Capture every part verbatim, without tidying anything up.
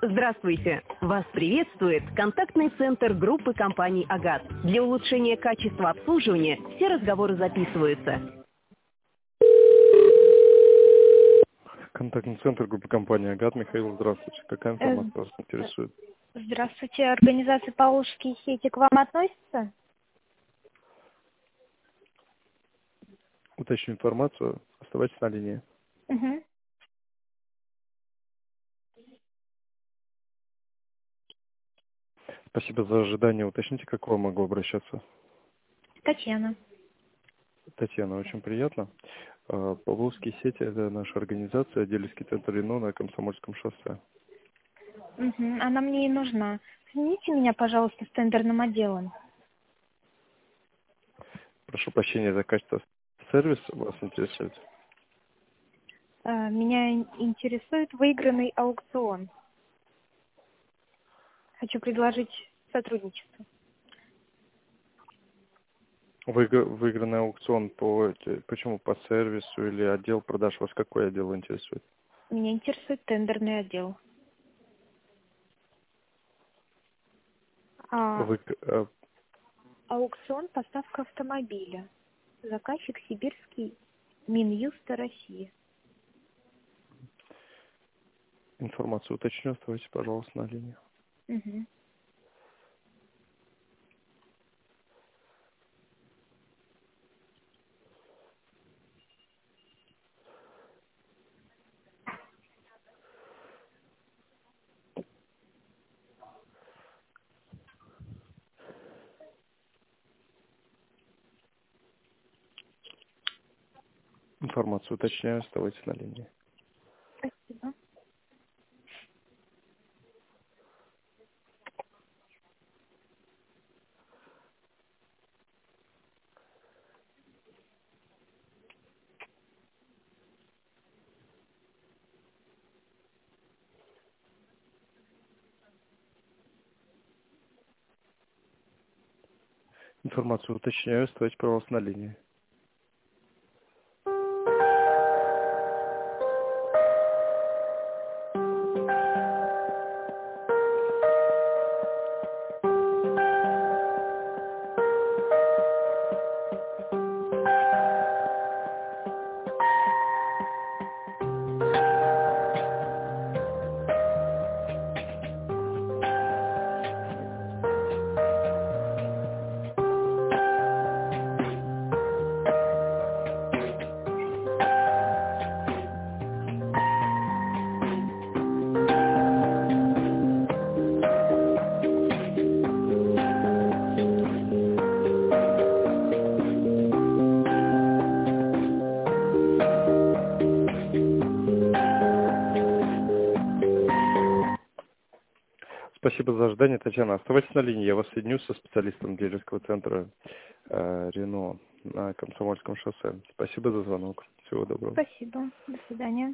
Здравствуйте! Вас приветствует контактный центр группы компаний «Агат». Для улучшения качества обслуживания все разговоры записываются. Контактный центр группы компании «Агат». Михаил, здравствуйте. Какая Э, информация вас интересует? Здравствуйте. Организация «Поволжские сети» к вам относится? Уточню информацию. Оставайтесь на линии. Угу. Спасибо за ожидание. Уточните, как к вам могу обращаться? Татьяна. Татьяна, очень приятно. А, Поволжские сети – это наша организация, дилерский центр Рено на Комсомольском шоссе. Угу. Она мне и нужна. Соедините меня, пожалуйста, с тендерным отделом. Прошу прощения за качество сервиса вас интересует. Э, Меня ин- интересует выигранный аукцион. Хочу предложить сотрудничество. Выигр- Выигранный аукцион по эти- почему по сервису или отдел продаж? Вас какой отдел интересует? Меня интересует тендерный отдел. А, Вы, э, аукцион «Поставка автомобиля». Заказчик Сибирский Минюста России. информацию уточню. Оставайтесь, пожалуйста, на линии. Угу. Информацию уточняю. Оставайтесь на линии. Спасибо. Информацию уточняю. Оставайтесь, пожалуйста, на линии. Спасибо за ожидание, Татьяна. Оставайтесь на линии. Я вас соединю со специалистом дилерского центра э, Рено на Комсомольском шоссе. Спасибо за звонок. Всего доброго. Спасибо. До свидания.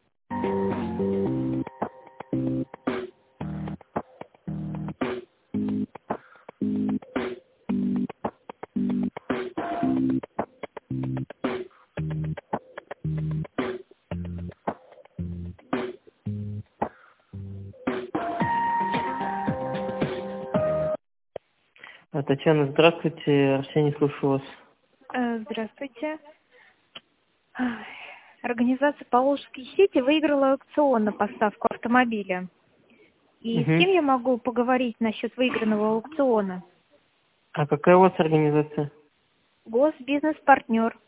А, Татьяна, здравствуйте. Арсений, слушаю вас. Э, Здравствуйте. Ай, Организация «Поволжские сети» выиграла аукцион на поставку автомобиля. И Угу. с кем я могу поговорить насчет выигранного аукциона? А какая у вас организация? Госбизнес-партнер.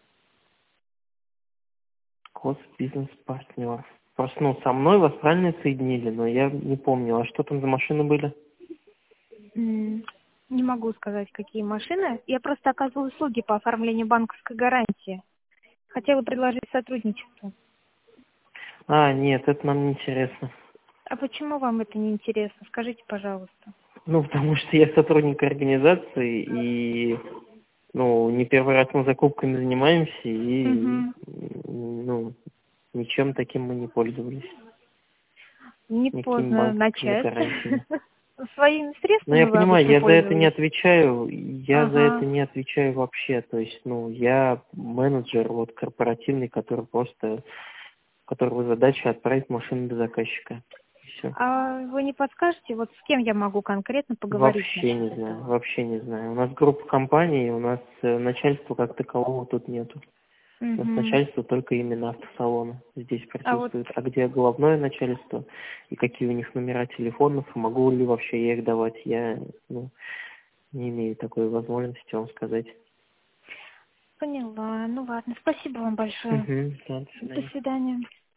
Госбизнес-партнер. Просто, ну, со мной вас правильно соединили, но я не помню, а что там за машины были? М, Не могу сказать, какие машины. Я просто оказываю услуги по оформлению банковской гарантии. Хотела предложить сотрудничество. А, нет, это нам не интересно. А почему вам это не интересно? Скажите, пожалуйста. Ну, потому что я сотрудник организации, и, ну, не первый раз мы закупками занимаемся, и, Мгм. ну, ничем таким мы не пользовались. Не Никакими поздно банковскими начать. гарантиями. Своими Ну, средствами я вы понимаю, обычно я за это не пользовались? отвечаю, я за Ага. это не отвечаю вообще. То есть, ну, я менеджер вот корпоративный, который просто, у которого задача отправить машину до заказчика. все. А вы не подскажете, вот с кем я могу конкретно поговорить? Вообще не знаю, вообще не знаю. У нас группа компаний, у нас э, начальства как такового тут нету. У нас Мгм. начальство только именно автосалона здесь А вот присутствует. А где головное начальство и какие у них номера телефонов, могу ли вообще я их давать, я ну, не имею такой возможности вам сказать. поняла. Ну ладно, спасибо вам большое. Угу, да, до До свидания. свидания.